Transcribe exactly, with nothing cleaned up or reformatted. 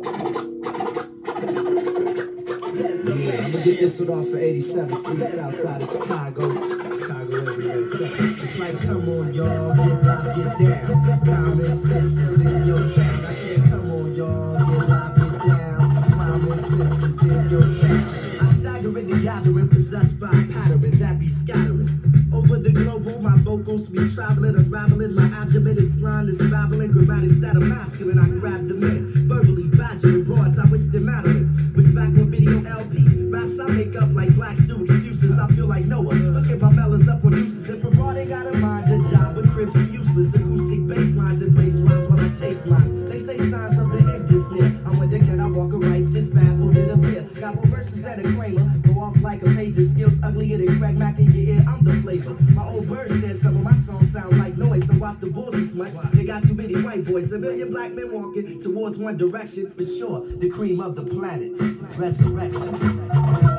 Yeah, I'ma get this one off of eighty-seventh Street, outside of Chicago. Chicago everywhere. So it's like, come on, y'all, get live, get down. Common sense is in your town. I said, come on, y'all, get live, get down. Common sense is in your town. I stagger in the gathering, possessed by a pattern that be scattering. Over the global, my vocals be traveling, unraveling. My abdomen is line is babbling, grammatics that are masculine. I grab them in, verbally badgering broads. I wish them mattering. Was back on video L P. Raps I make up like blacks do excuses. I feel like Noah. Look at my melons up on uses. If a broad ain't got a mind, a job with cribs are useless. Acoustic bass lines and bass rhymes while I chase lines. They say signs of the end is near. I wonder can I walk a righteous path or did a beer? Got more verses than a Kramer. Go off like a page of skills uglier than Craig Mack in your ear. I'm the flavor. My old bird said some of my songs sound like noise. Don't watch the bulls as much. They got too many white boys. A million black men walking towards one direction. For sure, the cream of the planet. Resurrection.